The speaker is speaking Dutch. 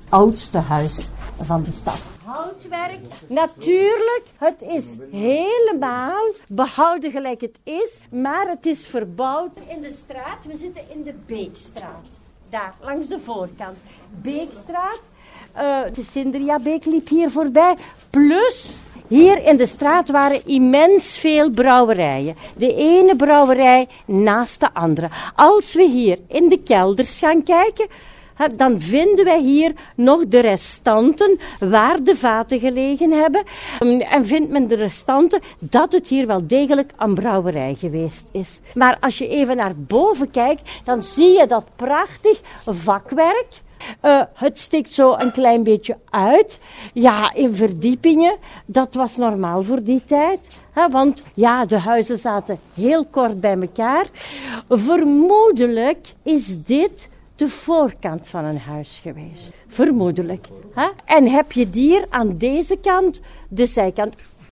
oudste huis van de stad. Houtwerk, natuurlijk, het is helemaal behouden gelijk het is, maar het is verbouwd in de straat. We zitten in de Beekstraat, daar langs de voorkant. Beekstraat, de Sindriabeek liep hier voorbij, plus... Hier in de straat waren immens veel brouwerijen. De ene brouwerij naast de andere. Als we hier in de kelders gaan kijken, dan vinden wij hier nog de restanten waar de vaten gelegen hebben. En vindt men de restanten dat het hier wel degelijk een brouwerij geweest is. Maar als je even naar boven kijkt, dan zie je dat prachtig vakwerk. Het steekt zo een klein beetje uit. Ja, in verdiepingen. Dat was normaal voor die tijd. Want ja, de huizen zaten heel kort bij elkaar. Vermoedelijk is dit de voorkant van een huis geweest. Vermoedelijk. En heb je hier aan deze kant de zijkant.